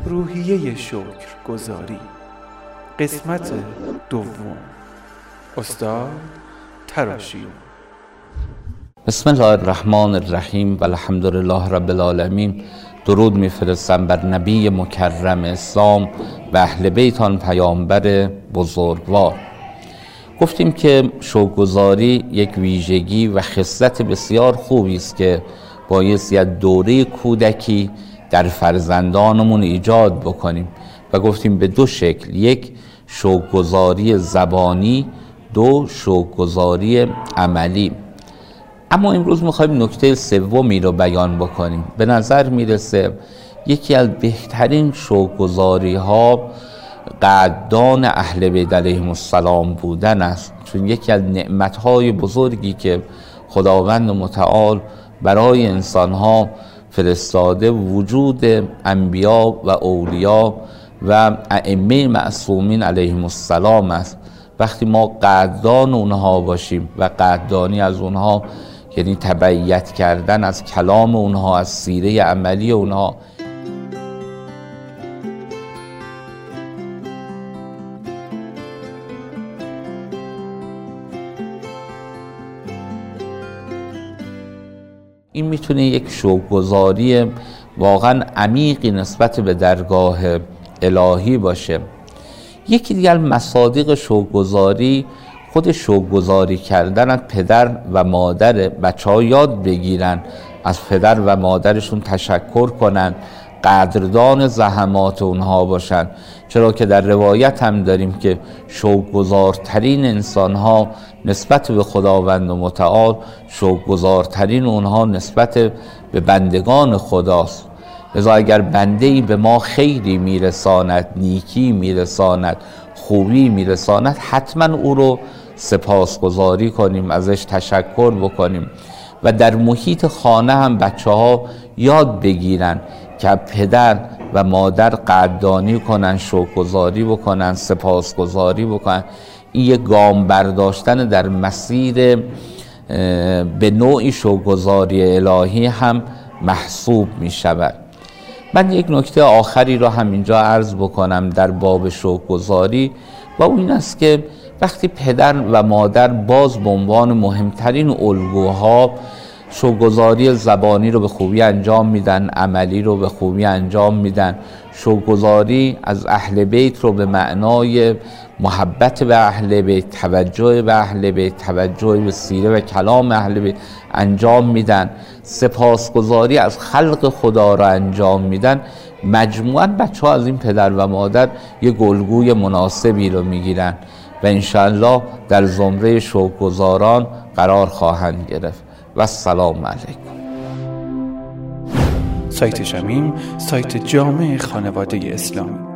روحیه شکرگزاری قسمت دوم. استاد تراشیو. بسم الله الرحمن الرحیم و الحمد لله رب العالمین. درود میفرستم بر نبی مکرم اسلام و اهل بیت آن پیامبر بزرگوار. گفتیم که شکرگزاری یک ویژگی و خصلت بسیار خوبی است که بایستی از دوره کودکی در فرزندانمون ایجاد بکنیم و گفتیم به دو شکل: یک شکرگزاری زبانی، دو شکرگزاری عملی. اما امروز میخوایم نکته سومی رو بیان بکنیم. به نظر میرسه یکی از بهترین شکرگزاری ها قدردان اهل بیت علیهم السلام بودن است، چون یکی از نعمت های بزرگی که خداوند متعال برای انسان ها فرستاده وجود انبیا و اولیا و ائمه معصومین علیهم السلام است. وقتی ما قدردان اونها باشیم و قدردانی از اونها یعنی تبعیت کردن از کلام اونها، از سیره عملی اونها، این میتونه یک شکرگزاری واقعا عمیقی نسبت به درگاه الهی باشه. یکی دیگر مصادیق شکرگزاری خود شکرگزاری کردن از پدر و مادر. بچه ها یاد بگیرن از پدر و مادرشون تشکر کنن، قدردان زحمات اونها باشن، چرا که در روایت هم داریم که شکرگزارترین انسان ها نسبت به خداوند متعال شکرگزارترین اونها نسبت به بندگان خداست. لذا اگر بنده‌ای به ما خیری میرساند، نیکی میرساند، خوبی میرساند، حتما او رو سپاسگزاری کنیم، ازش تشکر بکنیم. و در محیط خانه هم بچه ها یاد بگیرن که پدر و مادر قدردانی کنن، شکرگزاری بکنن، سپاسگزاری بکنن. این یک گام برداشتن در مسیر به نوعی شکرگزاری الهی هم محسوب می شود. من یک نکته آخری را هم اینجا عرض بکنم در باب شکرگزاری و اون این است که وقتی پدر و مادر باز به عنوان مهمترین الگوها شکرگزاری زبانی رو به خوبی انجام میدن، عملی رو به خوبی انجام میدن، شکرگزاری از اهل بیت رو به معنای محبت به اهل بیت، توجه به اهل بیت، توجه به سیره و کلام اهل بیت انجام میدن، سپاسگزاری از خلق خدا را انجام میدن، مجموعاً بچه ها از این پدر و مادر یک الگوی مناسبی رو میگیرن و انشاءالله در زمره شکرگزاران قرار خواهند گرفت. و السلام علیکم. سایت شمیم، سایت جامع خانواده اسلامی.